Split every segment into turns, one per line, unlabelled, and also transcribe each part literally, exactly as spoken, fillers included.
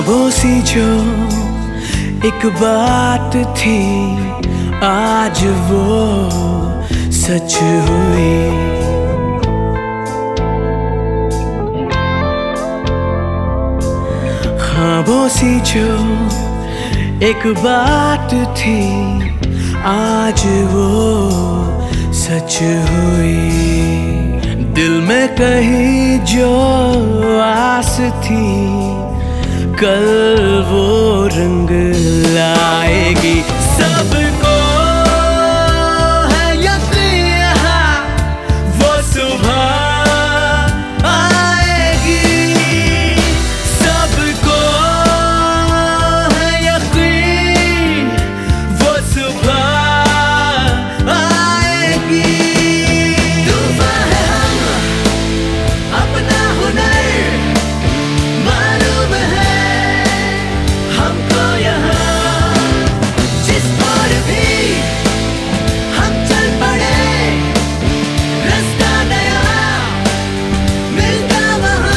ख्वाबों सी जो एक बात थी आज वो सच हुई। ख्वाबों सी जो एक बात थी आज वो सच हुई। दिल में कहीं जो आस थी कल वो रंग लाएगी। सबको है यकीन यहाँ वो सुबह आएगी। सबको है यकीन वो सुबह आएगी। तूफान है हम अपना हुनर मालूम है हमको यहाँ। जिस ओर भी हम चल पड़े रास्ता नया मिलता वहाँ।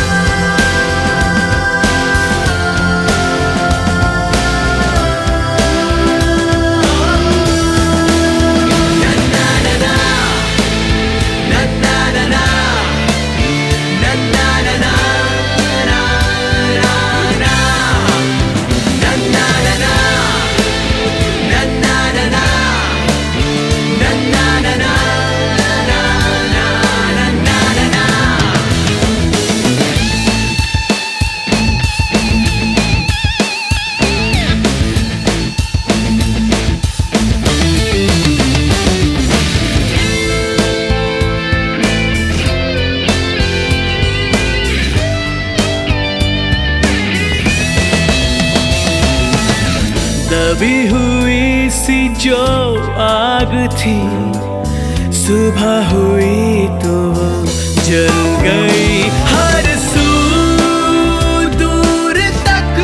ना ना ना ना ना ना ना ना ना ना ना ना ना ना ना Na na na na, na na na na, na na na na, na na na na. दबी हुई सी जो आग थी सुबह हुई तो वो जल गई। हर सू दूर तक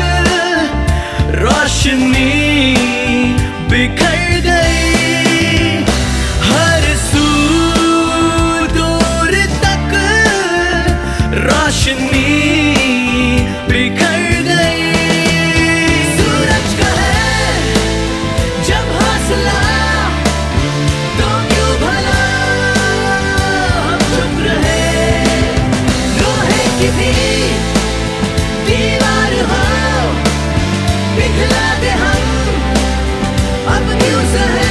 रोशनी बिखर गई। हर सू दूर तक रोशनी बिखर गई। सूरज का है जब हौसला तो क्यों भला हम चुप रहे। लोहे की भी दीवार हो पिघला दे हम अब क्यों सहे।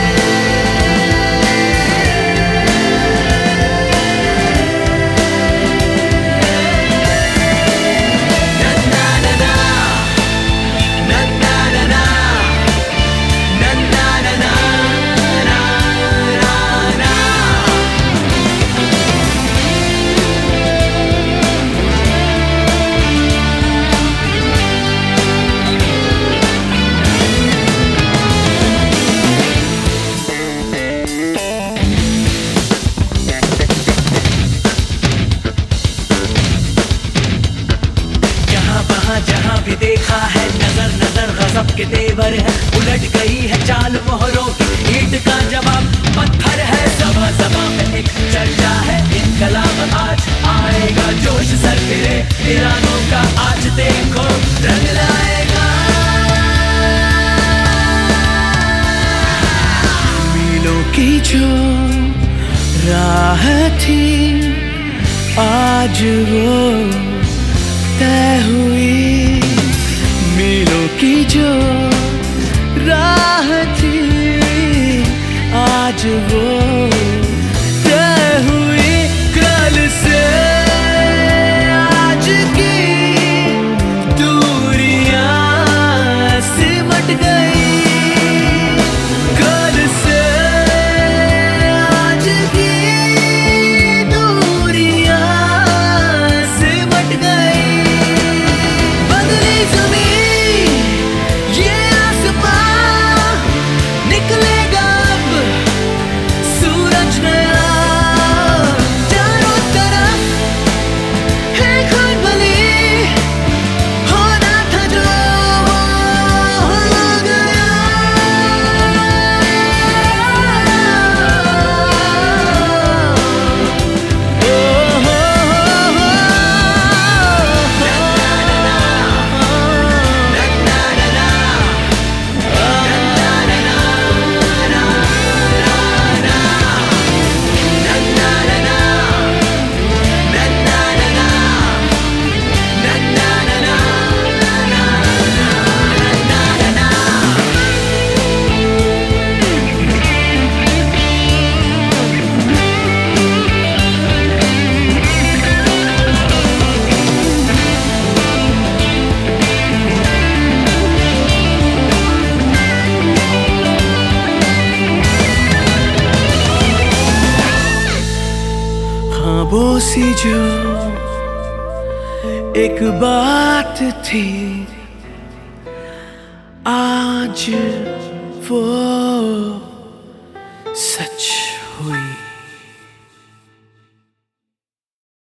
ना ना ना ना, ना ना ना ना, na na na na na na na. यहाँ वहाँ जहाँ भी देखा है नजर नजर गजब के तेवर है। उलट गई है चाल मोहरों की ईंट का जवाब पत्थर है। सभा सभा में एक चर्चा है इनकलाब आज आएगा जोश सर फिरे ईरानों का आज देखो रंग लाएगा। मीलों की जो राह थी आज वो तय हुई। मीलों की जो राह थी आज वो तय हुई। कल से आज की दूरियां सिमट गई। कल से आज की दूरियां सिमट गई। बदली ज़मीं ये आसमां निकलेगा अब सूरज ख्वाबों सी जो एक बात थी, आज वो सच हुई।